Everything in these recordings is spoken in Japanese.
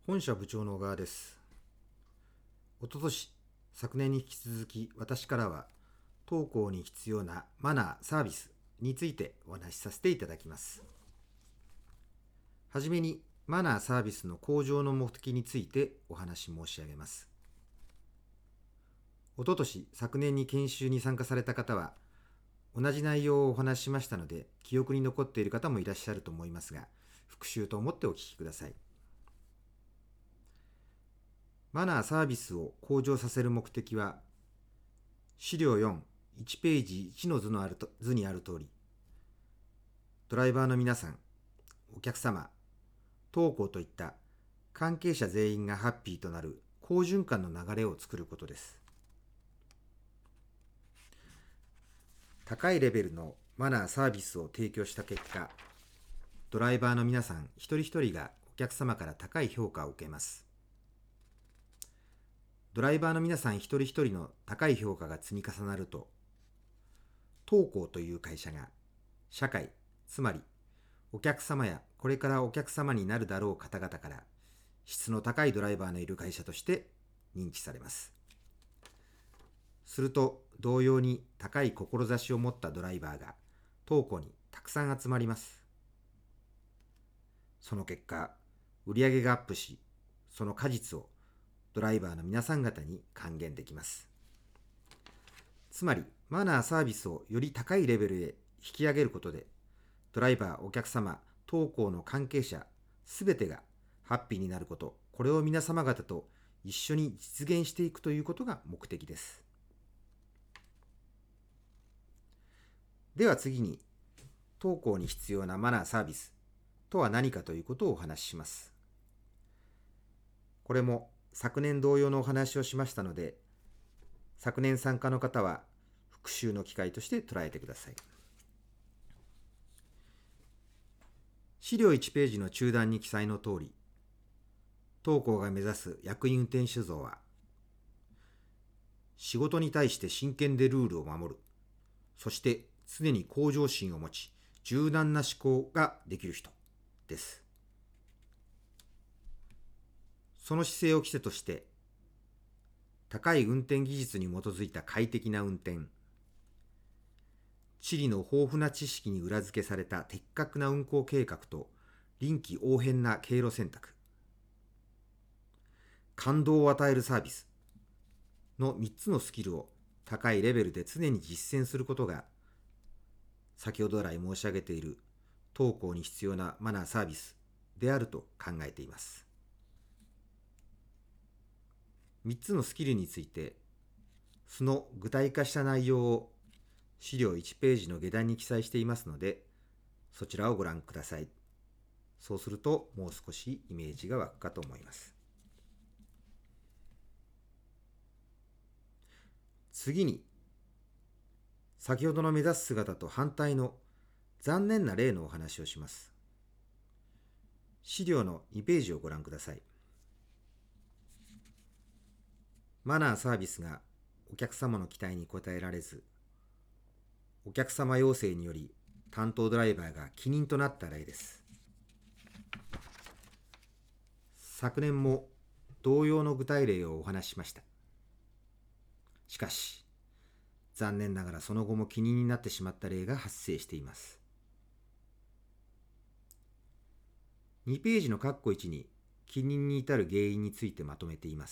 本社部長の小川です。おととし、昨年に引き続き私からは、当校に必要なマナー、サービスについてお話しさせていただきます。はじめに、マナー、サービスの向上の目的についてお話し申し上げます。おととし、昨年に研修に参加された方は、同じ内容をお話ししましたので、記憶に残っている方もいらっしゃると思いますが、復習と思ってお聞きください。マナーサービスを向上させる目的は、資料4、1ページ1の図にある通り、ドライバーの皆さん、お客様、当行といった関係者全員がハッピーとなる好循環の流れを作ることです。高いレベルのマナーサービスを提供した結果、ドライバーの皆さん一人一人がお客様から高い評価を受けます。ドライバーの皆さん一人一人の高い評価が積み重なると、当行という会社が社会、つまりお客様やこれからお客様になるだろう方々から質の高いドライバーのいる会社として認知されます。すると同様に高い志を持ったドライバーが当行にたくさん集まります。その結果、売上がアップし、その果実をドライバーの皆さん方に還元できます。つまり、マナーサービスをより高いレベルへ引き上げることで、ドライバー、お客様、当行の関係者、すべてがハッピーになること、これを皆様方と一緒に実現していくということが目的です。では次に、当行に必要なマナーサービスとは何かということをお話しします。これも昨年同様のお話をしましたので、昨年参加の方は復習の機会として捉えてください。資料1ページの中段に記載の通り、当行が目指す役員運転手像は、仕事に対して真剣でルールを守る、そして常に向上心を持ち、柔軟な思考ができる人です。その姿勢を基礎として、高い運転技術に基づいた快適な運転、地理の豊富な知識に裏付けされた的確な運行計画と臨機応変な経路選択、感動を与えるサービスの3つのスキルを高いレベルで常に実践することが、先ほど来申し上げている当行に必要なマナーサービスであると考えています。3つのスキルについて、その具体化した内容を資料1ページの下段に記載していますので、そちらをご覧ください。そうするともう少しイメージが湧くかと思います。次に、先ほどの目指す姿と反対の残念な例のお話をします。資料の2ページをご覧ください。マナーサービスがお客様の期待に応えられず、お客様要請により担当ドライバーが起任となった例です。昨年も同様の具体例をお話ししました。しかし、残念ながらその後も起任になってしまった例が発生しています。2ページの括弧1に起任に至る原因についてまとめています。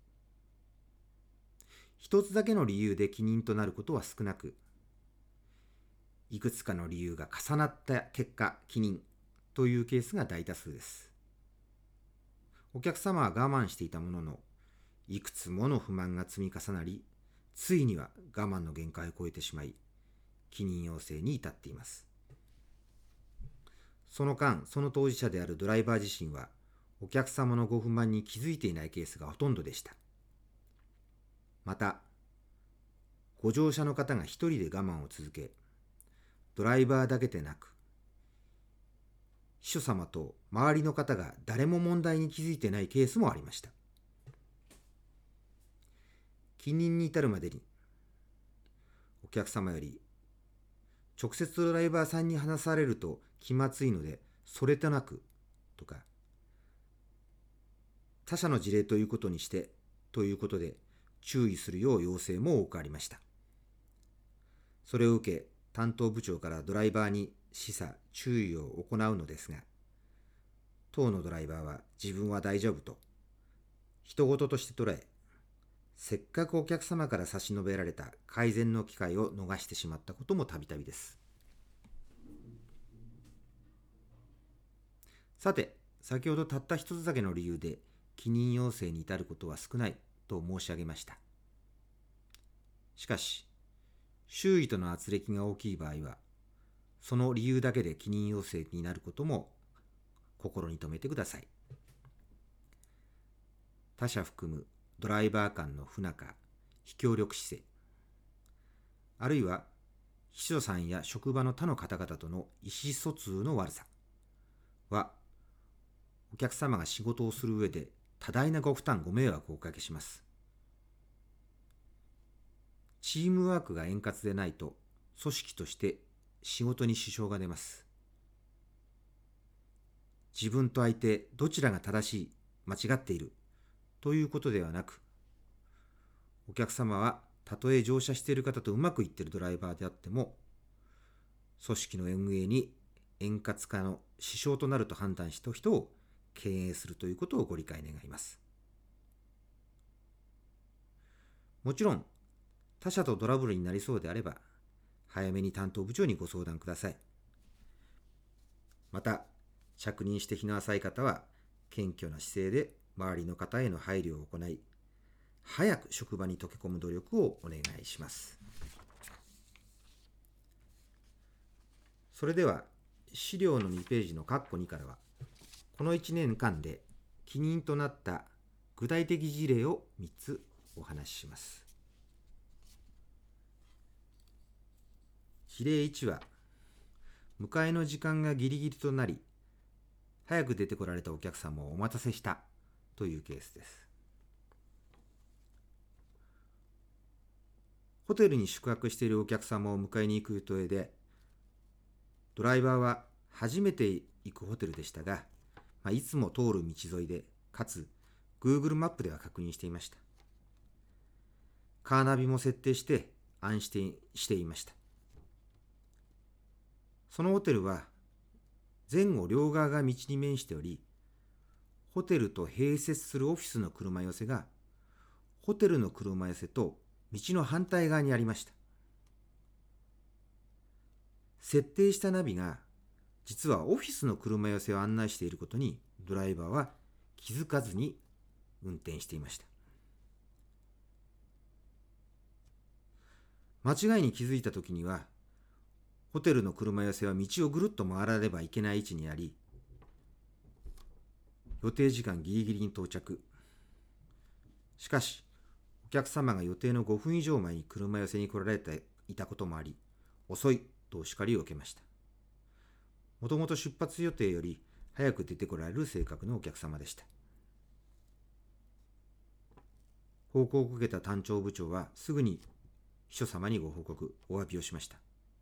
一つだけの理由で起任となることは少なく、いくつかの理由が重なった結果、起任というケースが大多数です。お客様は我慢していたものの、いくつもの不満が積み重なり、ついには我慢の限界を超えてしまい、起任要請に至っています。その間、その当事者であるドライバー自身は、お客様のご不満に気づいていないケースがほとんどでした。また、ご乗車の方が一人で我慢を続け、ドライバーだけでなく、秘書様と周りの方が誰も問題に気づいていないケースもありました。起任に至るまでに、お客様より直接ドライバーさんに話されると気まずいので、それとなくとか、 他社の事例ということにしてということで注意するよう要請も多くありました。それを受け、担当部長からドライバーに示唆注意を行うのですが、当のドライバーは自分は大丈夫と人事として捉え、せっかくお客様から差し伸べられた改善の機会を逃してしまったこともたびたびです。さて、先ほどたった一つだけの理由で帰任要請に至ることは少ないと申し上げました。しかし、周囲との圧力が大きい場合は、その理由だけで帰任要請になることも心に留めてください。他者含むドライバー間の不仲、非協力姿勢、あるいは秘書さんや職場の他の方々との意思疎通の悪さは、お客様が仕事をする上で多大なご負担、ご迷惑をおかけします。チームワークが円滑でないと、組織として仕事に支障が出ます。自分と相手、どちらが正しい、間違っているということではなく、お客様はたとえ乗車している方とうまくいっているドライバーであっても、組織の運営に円滑化の支障となると判断した人を経営するということをご理解願います。もちろん、他社とトラブルになりそうであれば、早めに担当部長にご相談ください。また、着任して日の浅い方は、謙虚な姿勢で周りの方への配慮を行い、早く職場に溶け込む努力をお願いします。それでは、資料の2ページの括弧2からは、この1年間で帰任となった具体的事例を3つお話しします。事例1は、迎えの時間がギリギリとなり、早く出てこられたお客様をお待たせしたというケースです。ホテルに宿泊しているお客様を迎えに行く予定で、ドライバーは初めて行くホテルでしたが、いつも通る道沿いで、かつ Google マップでは確認していました。カーナビも設定して安心していました。そのホテルは前後両側が道に面しており、ホテルと併設するオフィスの車寄せがホテルの車寄せと道の反対側にありました。設定したナビが実はオフィスの車寄せを案内していることにドライバーは気づかずに運転していました。間違いに気づいたときには、ホテルの車寄せは道をぐるっと回らねばいけない位置にあり、予定時間ギリギリに到着。しかし、お客様が予定の5分以上前に車寄せに来られていたこともあり、遅いとお叱りを受けました。もともと出発予定より早く出てこられる性格のお客様でした。報告を受けた担当部長はすぐに秘書様にご報告、お詫びをしました。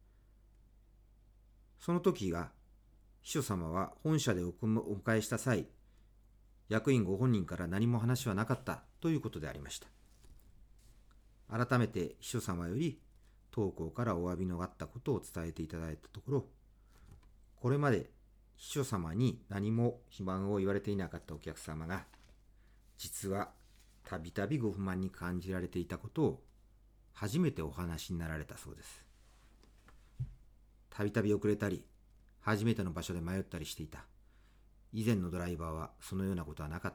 その時が、秘書様は本社でお迎えした際、役員ご本人から何も話はなかったということでありました。改めて秘書様より当行からお詫びのあったことを伝えていただいたところ、これまで秘書様に何も不満を言われていなかったお客様が、実はたびたびご不満に感じられていたことを初めてお話になられたそうです。たびたび遅れたり、初めての場所で迷ったりしていた。以前のドライバーはそのようなことはなかった。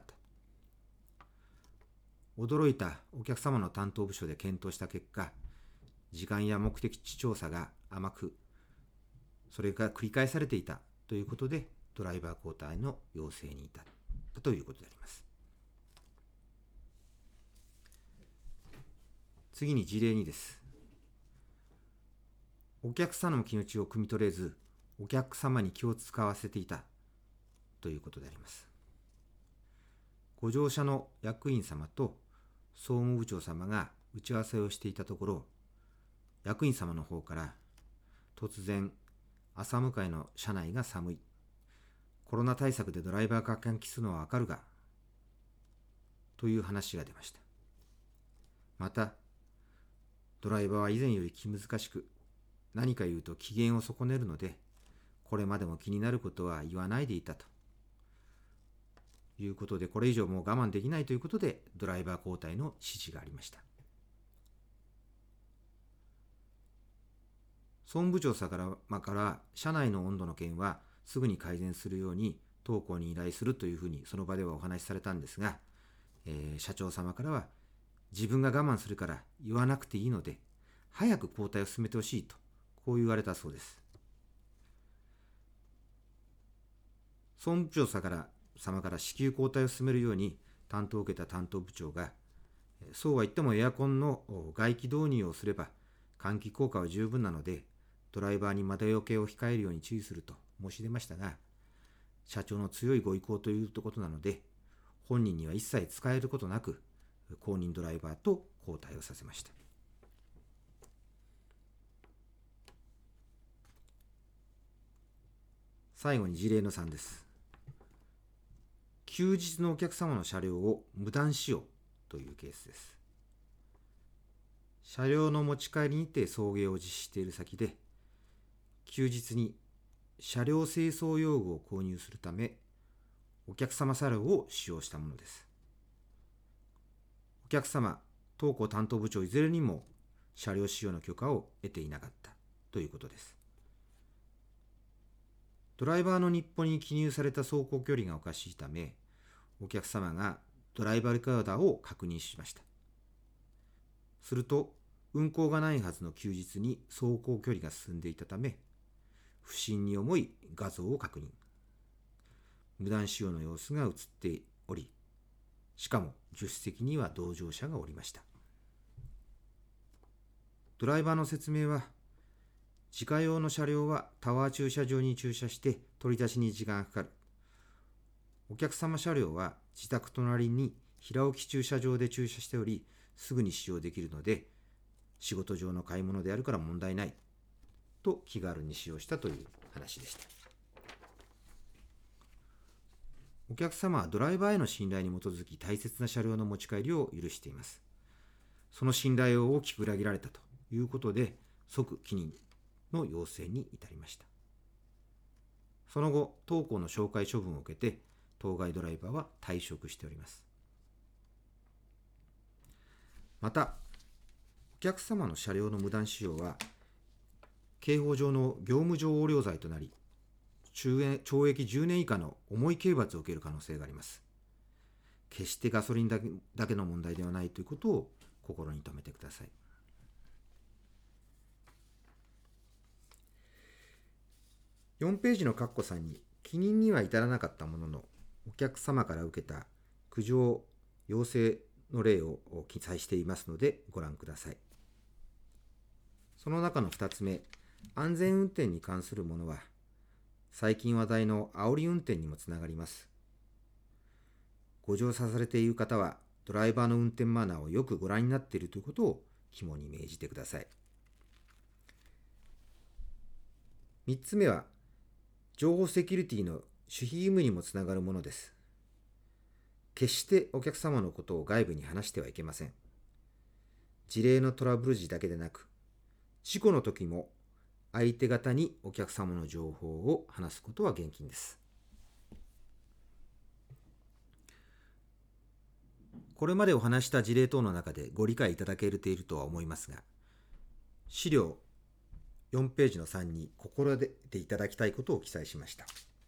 驚いたお客様の担当部署で検討した結果、時間や目的地調査が甘く、それが繰り返されていたということで、ドライバー交代の要請に至ったということであります。次に事例2です。お客様の気持ちを汲み取れず、お客様に気を使わせていたということであります。ご乗車の役員様と総務部長様が打ち合わせをしていたところ、役員様の方から突然、朝迎えの車内が寒い。コロナ対策でドライバーが換気するのはわかるが、 という話が出ました。また、ドライバーは以前より気難しく、何か言うと機嫌を損ねるので、これまでも気になることは言わないでいたということで、これ以上もう我慢できないということで、ドライバー交代の指示がありました。総務部長さから車内の温度の件はすぐに改善するように当行に依頼するというふうにその場ではお話しされたんですが、社長様からは自分が我慢するから言わなくていいので早く交代を進めてほしいとこう言われたそうです。総務部長様から至急交代を進めるように担当を受けた担当部長が、そうは言ってもエアコンの外気導入をすれば換気効果は十分なのでドライバーに窓よけを控えるように注意すると申し出ましたが、社長の強いご意向ということなので本人には一切使えることなく後任ドライバーと交代をさせました。最後に事例の3です。休日のお客様の車両を無断使用というケースです。車両の持ち帰りにて送迎を実施している先で、休日に車両清掃用具を購入するため、お客様車両を使用したものです。お客様、当行担当部長いずれにも車両使用の許可を得ていなかったということです。ドライバーの日報に記入された走行距離がおかしいため、お客様がドライバーレコーダーを確認しました。すると、運行がないはずの休日に走行距離が進んでいたため、不審に思い画像を確認。無断使用の様子が映っており、しかも助手席には同乗者がおりました。ドライバーの説明は、自家用の車両はタワー駐車場に駐車して取り出しに時間がかかる。お客様車両は自宅隣に平置き駐車場で駐車しており、すぐに使用できるので、仕事上の買い物であるから問題ないと気軽に使用したという話でした。お客様はドライバーへの信頼に基づき大切な車両の持ち帰りを許しています。その信頼を大きく裏切られたということで、即帰任の要請に至りました。その後、当行の懲戒処分を受けて、当該ドライバーは退職しております。また、お客様の車両の無断使用は、刑法上の業務上横領罪となり、懲役10年以下の重い刑罰を受ける可能性があります。決してガソリンだけの問題ではないということを心に留めてください。4ページの括弧3に、帰任には至らなかったものの、お客様から受けた苦情要請の例を記載していますのでご覧ください。その中の2つ目、安全運転に関するものは、最近話題の煽り運転にもつながります。ご乗車されている方は、ドライバーの運転マナーをよくご覧になっているということを肝に銘じてください。3つ目は、情報セキュリティの守秘義務にもつながるものです。決してお客様のことを外部に話してはいけません。事例のトラブル時だけでなく、事故の時も相手方にお客様の情報を話すことは厳禁です。これまでお話した事例等の中でご理解いただけているとは思いますが、資料4ページの3に心得ていただきたいことを記載しました。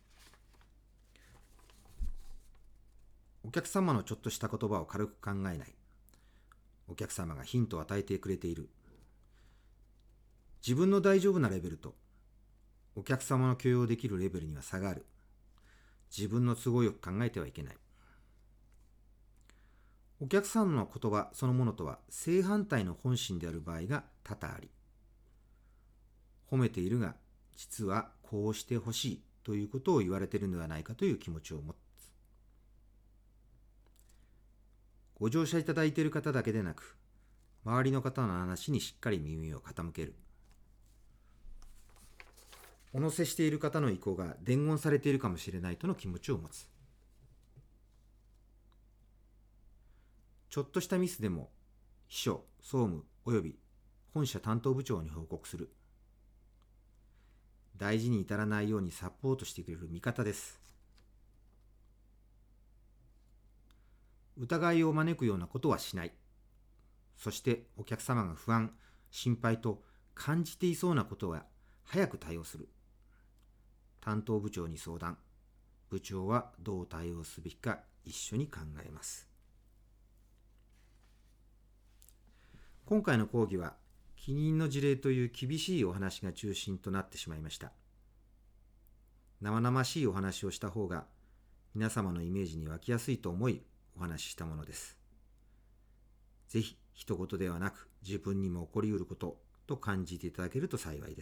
お客様のちょっとした言葉を軽く考えない。お客様がヒントを与えてくれている。自分の大丈夫なレベルとお客様の許容できるレベルには差がある。自分の都合よく考えてはいけない。お客さんの言葉そのものとは正反対の本心である場合が多々あり、褒めているが実はこうしてほしいということを言われているのではないかという気持ちを持つ。ご乗車いただいている方だけでなく、周りの方の話にしっかり耳を傾ける。お乗せしている方の意向が伝言されているかもしれないとの気持ちを持つ。 ちょっとしたミスでも秘書、総務および本社担当部長に報告する。大事に至らないようにサポートしてくれる味方です。疑いを招くようなことはしない。そしてお客様が不安、心配と感じていそうなことは早く対応する。担当部長に相談。部長はどう対応すべきか一緒に考えます。今回の講義は起任の事例という厳しいお話が中心となってしまいました。生々しいお話をした方が皆様のイメージに湧きやすいと思いお話ししたものです。ぜひ一言ではなく自分にも起こりうることと感じていただけると幸いです。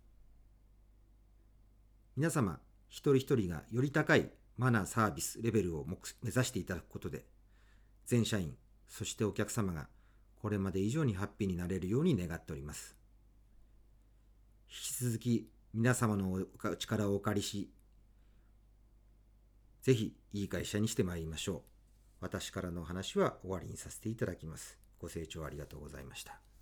皆様一人一人がより高いマナーサービスレベルを目指していただくことで、全社員そしてお客様がこれまで以上にハッピーになれるように願っております。引き続き皆様のお力をお借りし、ぜひいい会社にしてまいりましょう。私からのお話は終わりにさせていただきます。ご清聴ありがとうございました。